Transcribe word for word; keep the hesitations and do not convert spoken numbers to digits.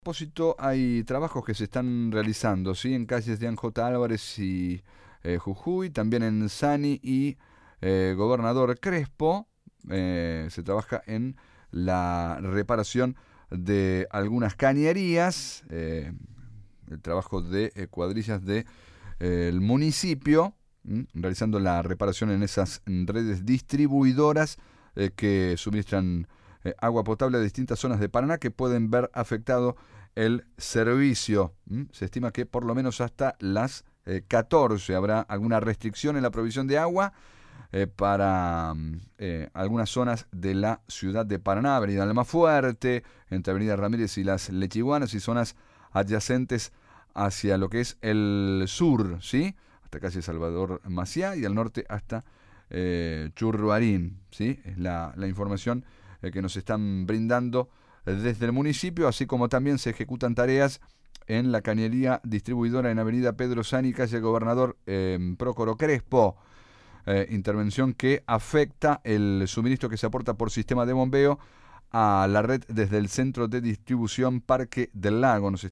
Propósito, hay trabajos que se están realizando, ¿sí? En calles de Anjota J. Álvarez y eh, Jujuy, también en Sani y eh, Gobernador Crespo. Eh, se trabaja en la reparación de algunas cañerías, eh, el trabajo de eh, cuadrillas del de, eh, municipio, ¿m? Realizando la reparación en esas redes distribuidoras eh, que suministran eh, agua potable a distintas zonas de Paraná que pueden ver afectado el servicio. ¿Mm? Se estima que por lo menos hasta las eh, catorce habrá alguna restricción en la provisión de agua eh, para mm, eh, algunas zonas de la ciudad de Paraná, Avenida Almafuerte, entre Avenida Ramírez y las Lechiguanas y zonas adyacentes hacia lo que es el sur, ¿sí? Hasta calle Salvador Maciá y al norte hasta eh, Churruarín, ¿sí? Es la, la información eh, que nos están brindando desde el municipio, así como también se ejecutan tareas en la cañería distribuidora en Avenida Pedro Sani, calle Gobernador eh, Prócoro Crespo. Eh, intervención que afecta el suministro que se aporta por sistema de bombeo a la red desde el centro de distribución Parque del Lago. Nos